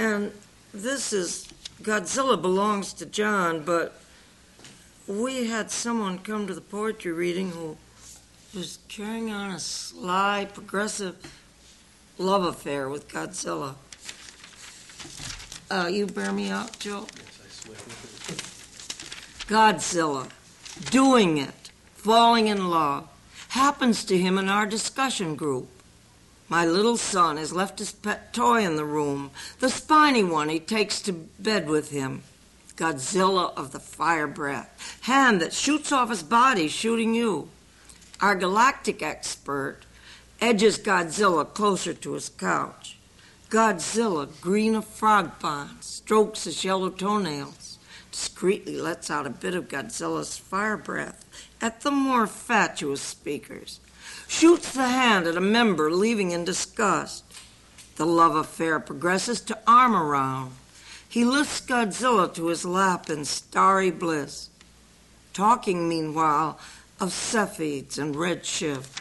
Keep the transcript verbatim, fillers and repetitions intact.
And this is, Godzilla belongs to John, but we had someone come to the poetry reading who was carrying on a sly, progressive love affair with Godzilla. Uh, you bear me out, Joe? Yes, I swear. Godzilla, doing it, falling in love, happens to him in our discussion group. My little son has left his pet toy in the room, the spiny one he takes to bed with him. Godzilla of the fire breath, hand that shoots off his body, shooting you. Our galactic expert edges Godzilla closer to his couch. Godzilla, green of frog pond, strokes his yellow toenails, discreetly lets out a bit of Godzilla's fire breath at the more fatuous speakers, shoots the hand at a member leaving in disgust. The love affair progresses to arm around. He lifts Godzilla to his lap in starry bliss, talking meanwhile of Cepheids and redshift.